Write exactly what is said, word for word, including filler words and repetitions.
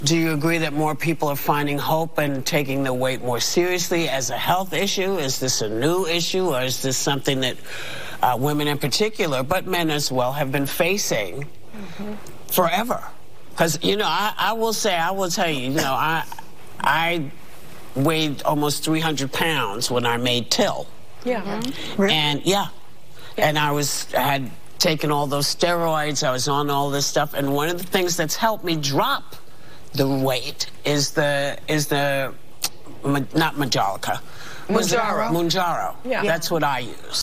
Do you agree that more people are finding hope and taking their weight more seriously as a health issue? Is this a new issue, or is this something that uh, women in particular, but men as well, have been facing mm-hmm. forever? Because, you know, I, I will say, I will tell you, you know, I, I weighed almost three hundred pounds when I made Till. Yeah. Mm-hmm. Really? And, yeah. yeah. And I was, I had taken all those steroids, I was on all this stuff, and one of the things that's helped me drop the weight is the is the not Majolica, Mounjaro. Mounjaro. Yeah, that's what I use.